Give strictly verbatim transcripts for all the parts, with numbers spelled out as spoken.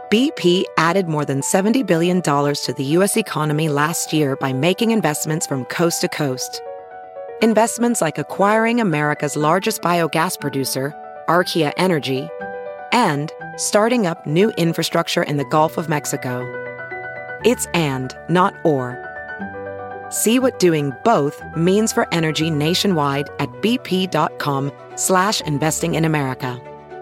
B P added more than seventy billion dollars to the U S economy last year by making investments from coast to coast. Investments like acquiring America's largest biogas producer, Archaea Energy, and starting up new infrastructure in the Gulf of Mexico. It's and, not or. See what doing both means for energy nationwide at bp.com slash investing in America.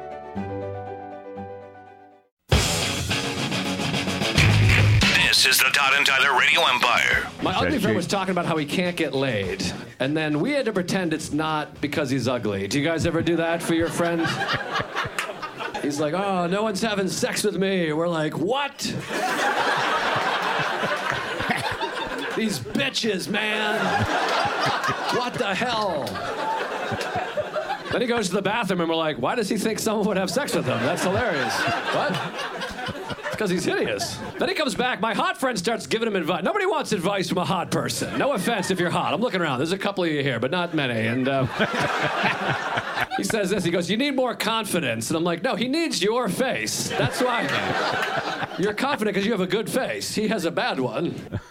This is the Todd and Tyler Radio Empire. My ugly friend was talking about how he can't get laid, and then we had to pretend it's not because he's ugly. Do you guys ever do that for your friend? He's like, oh, no one's having sex with me. We're like, what? These bitches, man. What the hell? Then he goes to the bathroom and we're like, why does he think someone would have sex with him? That's hilarious. What? It's because he's hideous. Then he comes back. My hot friend starts giving him advice. Nobody wants advice from a hot person. No offense if you're hot. I'm looking around. There's a couple of you here, but not many. And uh, he says this. He goes, you need more confidence. And I'm like, no, he needs your face. That's why. You're confident because you have a good face. He has a bad one.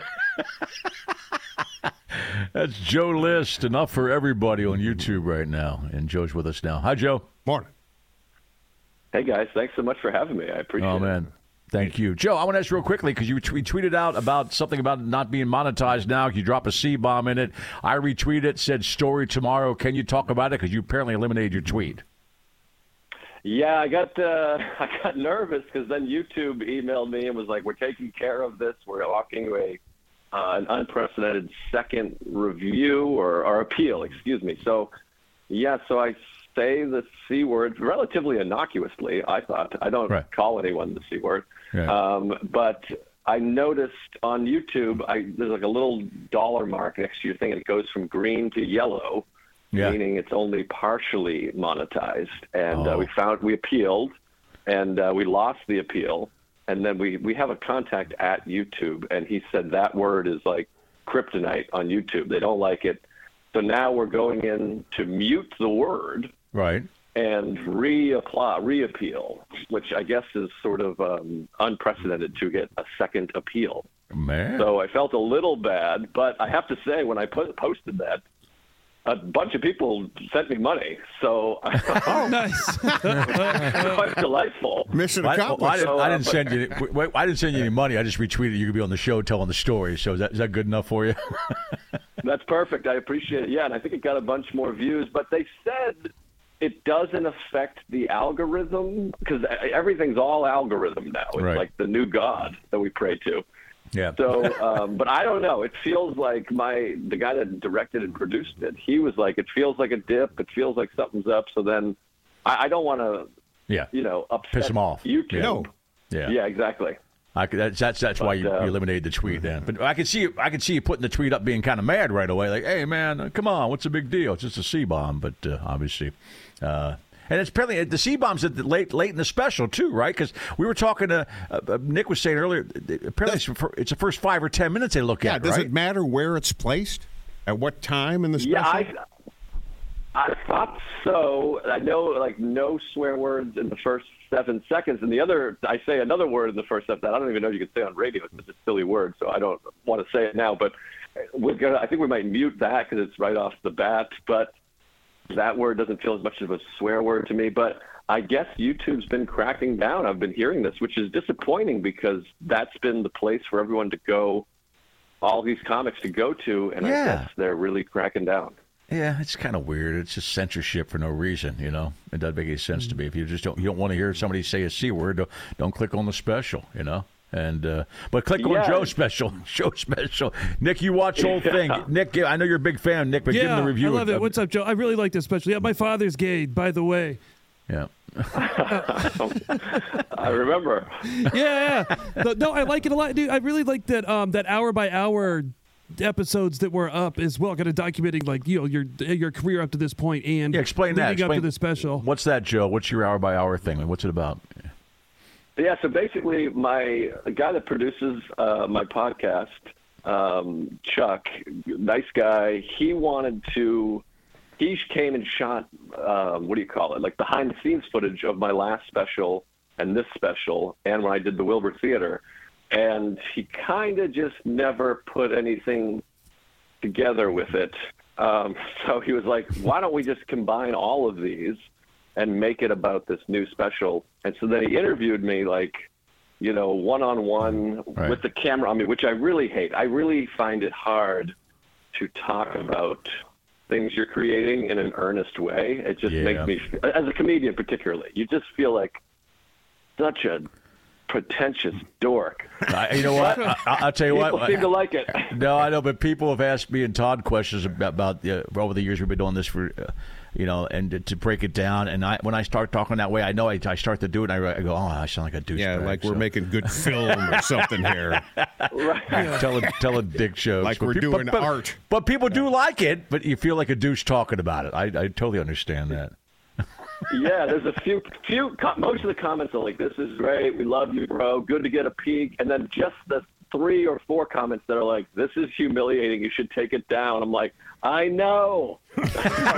That's Joe List, enough for everybody on YouTube right now. And Joe's with us now. Hi, Joe. Morning. Hey, guys. Thanks so much for having me. I appreciate it. Oh, man. Thank you. Joe, I want to ask you real quickly, because you t- tweeted out about something about not being monetized now. You drop a C-bomb in it. I retweeted it, said story tomorrow. Can you talk about it? Because you apparently eliminated your tweet. Yeah, I got uh, I got nervous because then YouTube emailed me and was like, we're taking care of this. We're walking away. Uh, an unprecedented second review or, or appeal, excuse me. So, yeah, so I say the C word relatively innocuously, I thought. I don't right. call anyone the C word. Right. Um, but I noticed on YouTube, I, there's like a little dollar mark next to your thing, and it goes from green to yellow, yeah. meaning it's only partially monetized. And oh. uh, we found, we appealed, and uh, we lost the appeal. And then we, we have a contact at YouTube, and he said that word is like kryptonite on YouTube. They don't like it. So now we're going in to mute the word right, and reapply, reappeal, which I guess is sort of um, unprecedented to get a second appeal. Man. So I felt a little bad, but I have to say when I put, posted that, a bunch of people sent me money, so oh, nice, quite delightful. Mission accomplished. I, I, didn't, I didn't send you. I didn't send you any money. I just retweeted. You could be on the show telling the story. So is that is that good enough for you? That's perfect. I appreciate it. Yeah, and I think it got a bunch more views. But they said it doesn't affect the algorithm because everything's all algorithm now. It's right. like the new god that we pray to. Yeah. So, um, but I don't know. It feels like my the guy that directed and produced it. He was like, it feels like a dip. It feels like something's up. So then, I, I don't want to, yeah, you know, upset piss him off. YouTube. Yeah. No. Yeah. Yeah. Exactly. I could, that's that's, that's but, why you, uh, you eliminated the tweet then. But I could see you, I could see you putting the tweet up, being kind of mad right away, like, "Hey man, come on, what's the big deal? It's just a C-bomb." But uh, obviously. Uh, And it's apparently the C-bomb's at the late, late in the special too, right? Because we were talking to uh, Nick was saying earlier. Apparently, it's, it's the first five or ten minutes they look yeah, at. Does right? it matter where it's placed? At what time in the special? Yeah, I, I thought so. I know, like, no swear words in the first seven seconds, and the other, I say another word in the first step that I don't even know if you can say on radio. It's a silly word, so I don't want to say it now. But we're gonna. I think we might mute that because it's right off the bat, but. That word doesn't feel as much of a swear word to me, but I guess YouTube's been cracking down. I've been hearing this, which is disappointing because that's been the place for everyone to go, all these comics to go to, and yeah. I guess they're really cracking down. Yeah, it's kind of weird. It's just censorship for no reason, you know. It doesn't make any sense to me. If you just don't, you don't want to hear somebody say a C word, don't, don't click on the special, you know. And uh, but click yeah. on Joe's special. Joe special. Nick, you watch the whole thing. Yeah. Nick, I know you're a big fan, Nick, but yeah, give him the review. I love it. What's up, Joe? I really like this special. Yeah, my father's gay, by the way. Yeah. I remember. Yeah, yeah. No, no, I like it a lot, dude. I really like that um, that hour by hour episodes that were up as well, kind of documenting like you know your your career up to this point and yeah, explain that. Leading Explain, up to the special. What's that, Joe? What's your hour by hour thing? What's it about? Yeah, so basically, my the guy that produces uh, my podcast, um, Chuck, nice guy. He wanted to. He came and shot. Um, what do you call it? Like behind the scenes footage of my last special and this special, and when I did the Wilbur Theater. And he kind of just never put anything together with it. Um, so he was like, why don't we just combine all of these and make it about this new special? And so then he interviewed me, like, you know, one-on-one right. with the camera on me, which I really hate. I really find it hard to talk about things you're creating in an earnest way. It just yeah. makes me, as a comedian particularly, you just feel like such a pretentious dork. I, you know what? I, I'll tell you People what. People seem to like it. No, I know, but people have asked me and Todd questions about, about uh, over the years we've been doing this for, uh, you know, and to, to break it down. And I, when I start talking that way, I know I, I start to do it, and I, I go, oh, I sound like a douchebag. Yeah, like so. we're making good film or something here. Right. telling, telling dick jokes. Like but we're people, doing but, art. But people do like it, but you feel like a douche talking about it. I, I totally understand that. Yeah, there's a few, few. Most of the comments are like, "This is great. We love you, bro. Good to get a peek." And then just the three or four comments that are like, "This is humiliating. You should take it down." I'm like, I know. That's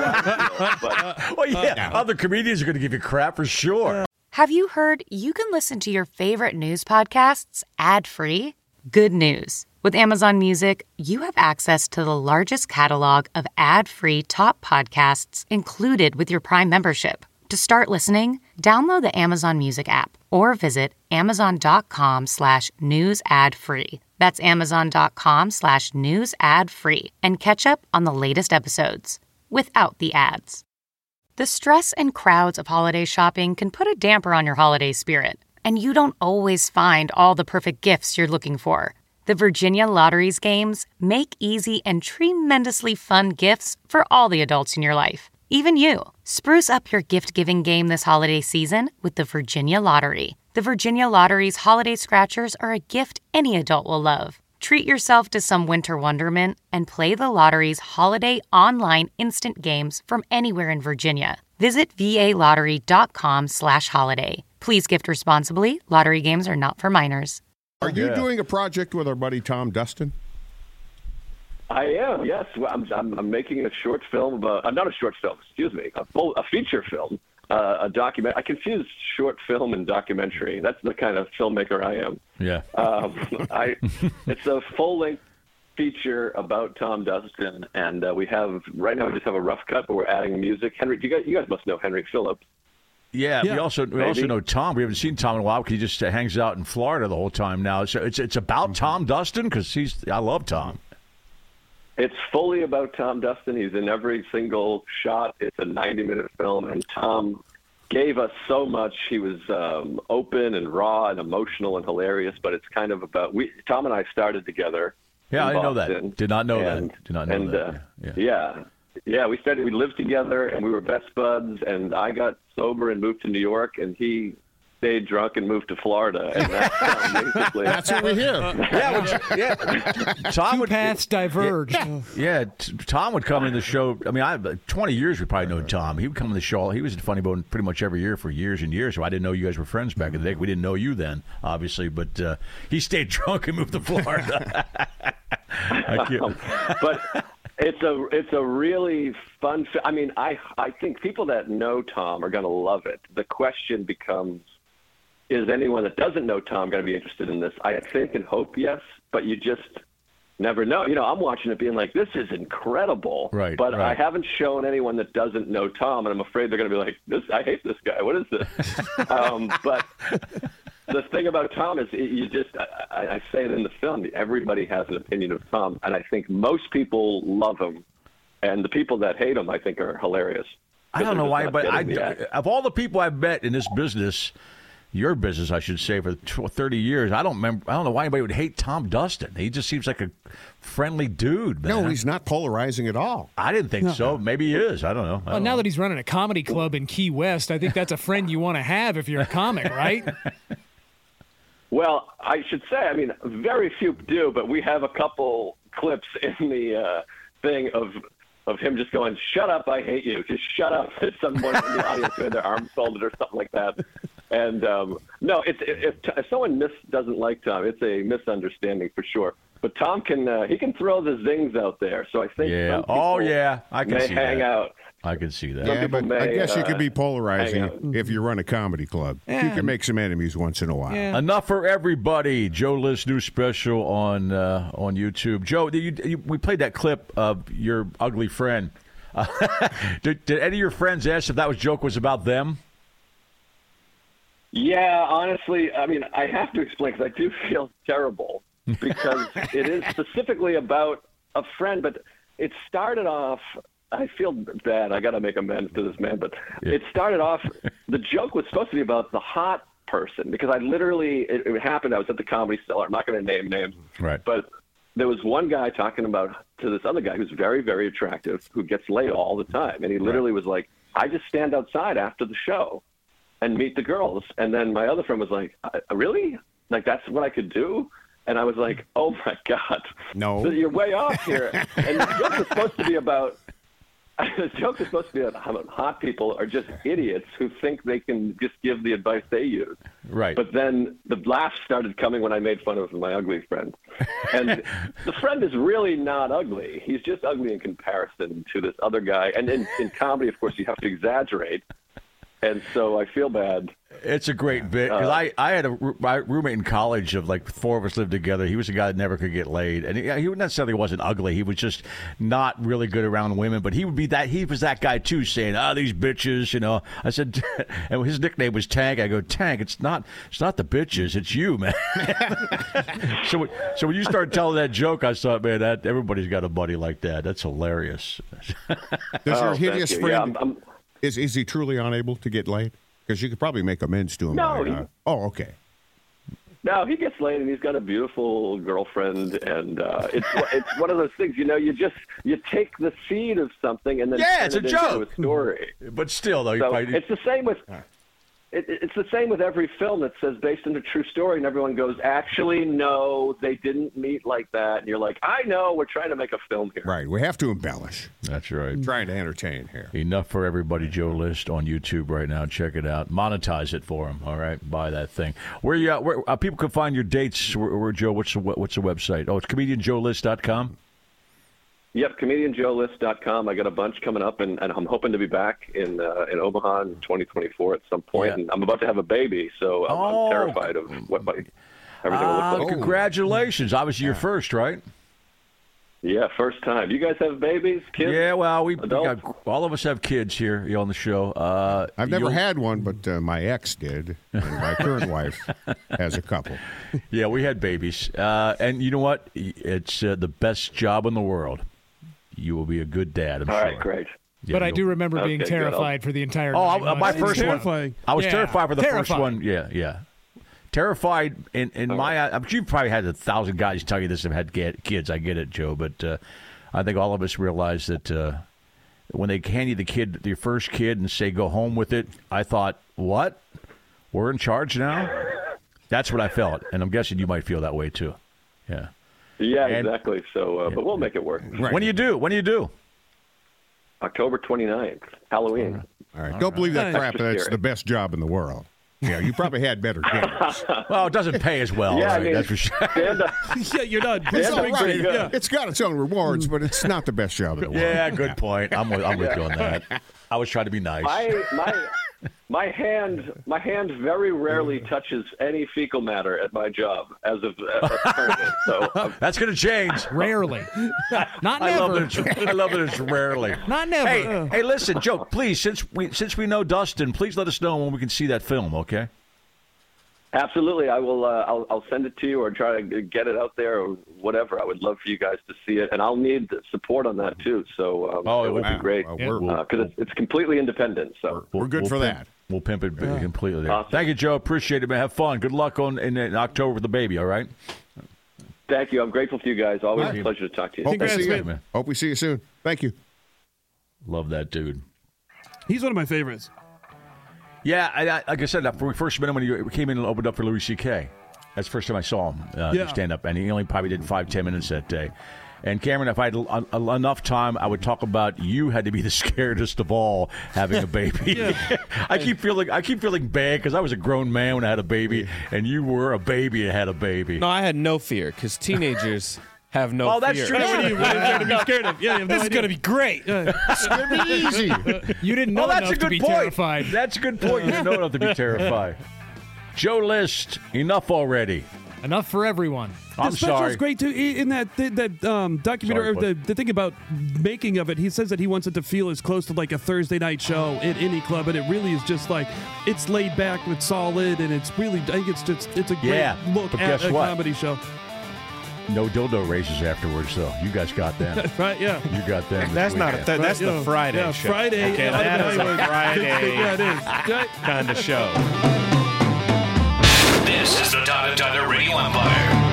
how I feel, but, well, yeah, other comedians are going to give you crap for sure. Have you heard you can listen to your favorite news podcasts ad-free? Good news. With Amazon Music, you have access to the largest catalog of ad-free top podcasts included with your Prime membership. To start listening, download the Amazon Music app or visit amazon.com slash news ad free. That's amazon.com slash news ad free and catch up on the latest episodes without the ads. The stress and crowds of holiday shopping can put a damper on your holiday spirit, and you don't always find all the perfect gifts you're looking for. The Virginia Lottery's games make easy and tremendously fun gifts for all the adults in your life. Even you. Spruce up your gift-giving game this holiday season with the Virginia Lottery. The Virginia Lottery's holiday scratchers are a gift any adult will love. Treat yourself to some winter wonderment and play the lottery's holiday online instant games from anywhere in Virginia. Visit valottery.com slash holiday. Please gift responsibly. Lottery games are not for minors. Are you Yeah. doing a project with our buddy Tom Dustin? I am, yes. Well, I'm, I'm, I'm making a short film about, uh, not a short film, excuse me, a full, a feature film, uh, a document. I confuse short film and documentary. That's the kind of filmmaker I am. Yeah. Um, I, it's a full-length feature about Tom Dustin, and uh, we have, right now we just have a rough cut, but we're adding music. Henry, you guys, you guys must know Henry Phillips. Yeah, Yeah. we also we Maybe. also know Tom. We haven't seen Tom in a while because he just uh, hangs out in Florida the whole time now. So it's it's about Tom Dustin because he's I love Tom. It's fully about Tom Dustin. He's in every single shot. It's a ninety-minute film, and Tom gave us so much. He was um, open and raw and emotional and hilarious, but it's kind of about we. Tom and I started together. Yeah, in I didn't know Boston, that. Did not know and, that. Did not know and, that. Uh, yeah. yeah. yeah, We started. We lived together, and we were best buds. And I got sober and moved to New York, and he stayed drunk and moved to Florida. And that's um, basically That's what we hear. Yeah, would, yeah. Tom Two would, paths diverge. Yeah, t- Tom would come in the show. I mean, I twenty years we probably know Tom. He would come in the show. He was in Funny Bone pretty much every year for years and years. So I didn't know you guys were friends back in the day. We didn't know you then, obviously, but uh, he stayed drunk and moved to Florida. I can't. But it's a it's a really fun. fi- I mean, I I think people that know Tom are going to love it. The question becomes, is anyone that doesn't know Tom going to be interested in this? I think and hope yes, but you just never know. You know, I'm watching it being like, this is incredible. Right, But I right. haven't shown anyone that doesn't know Tom, and I'm afraid they're going to be like, this. I hate this guy. What is this? um, but the thing about Tom is you just, I, I say it in the film, everybody has an opinion of Tom, and I think most people love him, and the people that hate him, I think, are hilarious. I don't They're know just why, not but I, getting the act. of all the people I've met in this business, your business, I should say, for tw- thirty years, I don't remember. I don't know why anybody would hate Tom Dustin. He just seems like a friendly dude, man. No, he's not polarizing at all. I didn't think so. Maybe he is. I don't know. I Well, don't now know. that he's running a comedy club in Key West, I think that's a friend you want to have if you're a comic, right? Well, I should say, I mean, very few do, but we have a couple clips in the uh, thing of of him just going, "Shut up, I hate you." Just shut up. Someone in the audience who had their arms folded or something like that. And um, no, it's if, if someone mis- doesn't like Tom, it's a misunderstanding for sure. But Tom can uh, he can throw the zings out there. So I think Yeah. some people Oh, yeah. I can may see hang that. out. I can see that. Yeah, but may, I guess you uh, could be hang polarizing out. if you run a comedy club. Yeah. You can make some enemies once in a while. Yeah. Enough for everybody. Joe List's new special on uh, on YouTube. Joe, you, you, we played that clip of your ugly friend. Uh, did, did any of your friends ask if that was joke was about them? Yeah, honestly, I mean, I have to explain because I do feel terrible because it is specifically about a friend, but it started off. I feel bad. I got to make amends to this man, but Yeah. it started off. The joke was supposed to be about the hot person because I literally it, it happened. I was at the Comedy Cellar. I'm not going to name names, Right. but there was one guy talking about to this other guy who's very, very attractive who gets laid all the time, and he literally was like, "I just stand outside after the show and meet the girls," and then my other friend was like, "I- "Really? Like that's what I could do?" And I was like, "Oh my God, No. so you're way off here." And the joke was supposed to be about. The joke is supposed to be about how hot people are just idiots who think they can just give the advice they use. Right. But then the laughs started coming when I made fun of my ugly friend. And the friend is really not ugly. He's just ugly in comparison to this other guy. And in, in comedy, of course, you have to exaggerate. And so I feel bad. It's a great bit because Uh, I, I had a roo- my roommate in college of like four of us lived together. He was a guy that never could get laid, and he, he necessarily wasn't ugly. He was just not really good around women. But he would be that he was that guy too, saying, "Ah, these bitches," you know. I said, and his nickname was Tank. I go, Tank. It's not it's not the bitches. It's you, man. so when- so when you started telling that joke, I thought, man, that everybody's got a buddy like that. That's hilarious. Does Oh, your thank hideous you. friend, Yeah, I'm- I'm- is, is he truly unable to get laid? Because you could probably make amends to him. No, by, he- uh, oh, okay. No, he gets laid, and he's got a beautiful girlfriend, and uh, it's it's one of those things, you know. You just you take the seed of something, and then Yeah, turn it's a it into joke. a story. But still, though, you So probably, it's the same with it, it's the same with every film that says based on a true story, and everyone goes, actually, no, they didn't meet like that, and you're like, I know, we're trying to make a film here. Right. We have to embellish. that's right. Trying to entertain here. Enough for everybody. Joe List on YouTube right now. Check it out. Monetize it for him. All right, buy that thing. Where you? Uh, where uh, people can find your dates? Where, where Joe? What's the what's the website? Oh, it's comedian joe list dot com. Yep, comedian joe list dot com. I got a bunch coming up, and, and I'm hoping to be back in uh, in Omaha in twenty twenty-four at some point. Yeah. And I'm about to have a baby, so I'm, Oh. I'm terrified of what my everything will Ah, look like. congratulations! Obviously, you're first, right? Yeah, first time. You guys have babies, kids? Yeah. Well, we, we Adults? got all of us have kids here on the show. Uh, I've never you'll- had one, but uh, my ex did, and my current wife has a couple. Yeah, we had babies, uh, and you know what? It's uh, the best job in the world. You will be a good dad. I'm All sure. right, great. Yeah, but I you'll- do remember being Okay, good. terrified for the entire. Oh, nine I, my months. first one. terrifying. I was Yeah, terrified for the terrified. first one. Yeah, yeah. Terrified in, in my eye. I'm sure you've probably had a thousand guys tell you this have had get- kids. I get it, Joe. But uh, I think all of us realize that uh, when they hand you the kid, your first kid, and say, go home with it, I thought, what? We're in charge now? That's what I felt. And I'm guessing you might feel that way, too. Yeah. Yeah, And- exactly. So, uh, but we'll make it work. Right. When do you do? When do you do? October twenty-ninth, Halloween. All right. Don't believe that Nice. crap. That's Scary. the best job in the world. Yeah, you probably had better dinners. Well, it doesn't pay as well. Yeah, I right? mean- That's for sure. Stand-up, yeah, you're not. It's all pretty right. good. Yeah. It's got its own rewards, but it's not the best job in the world. Yeah, good point. I'm with, I'm with you on that. I was trying to be nice. my my my hand my hand very rarely touches any fecal matter at my job as of uh, currently. So um, That's going to change. Rarely, not I love never. that it's, I love that it's rarely. Not never. Hey, hey, listen, Joe. Please, since we since we know Dustin, please let us know when we can see that film. Okay. absolutely, I will. Uh, I'll I'll send it to you or try to get it out there or whatever. I would love for you guys to see it, and I'll need support on that too. So um, Oh, it would wow. be great Well, because we're- it's, it's completely independent. So We're good we'll for pimp- that. We'll pimp it completely. There. Awesome. Thank you, Joe. Appreciate it, man. Have fun. Good luck on in, in October with the baby. All right. thank you. I'm grateful to you guys. Always All right. a pleasure to talk to you. Hope we, Congrats, see you. man. Hope we see you soon. Thank you. Love that dude. He's one of my favorites. Yeah, I, I, like I said, when we first met him when he came in and opened up for Louis C K. That's the first time I saw him uh, Yeah. stand up, and he only probably did five, ten minutes that day. And Cameron, if I had a, a, enough time, I would talk about you had to be the scaredest of all having a baby. I keep feeling I keep feeling bad because I was a grown man when I had a baby, and you were a baby and had a baby. No, I had no fear because teenagers, have no Oh, that's fear. true. What are you, what is there to be scared of? Yeah, you have no This is idea. going to be great. It's going to be easy. You didn't know Well, that's enough a to good be point. terrified. That's a good point. You didn't know enough to be terrified. Joe List, enough already. Enough for everyone. I'm the special sorry. is great too. I- In that that, that um, documentary, Sorry, or the, the thing about making of it, he says that he wants it to feel as close to like a Thursday night show at any club, and it really is just like it's laid back, it's solid, and it's really. I think it's just it's a great Yeah, look but at guess a what? comedy show. No dildo races afterwards, though. You guys got them. Right? Yeah. You got them. this That's not a weekend. th- that's Right, the you know, Friday yeah, show. Friday. Okay, yeah, that is a yeah, Friday Yeah, it is. Right? kind of show. This is the Todd and Tyler Radio Empire.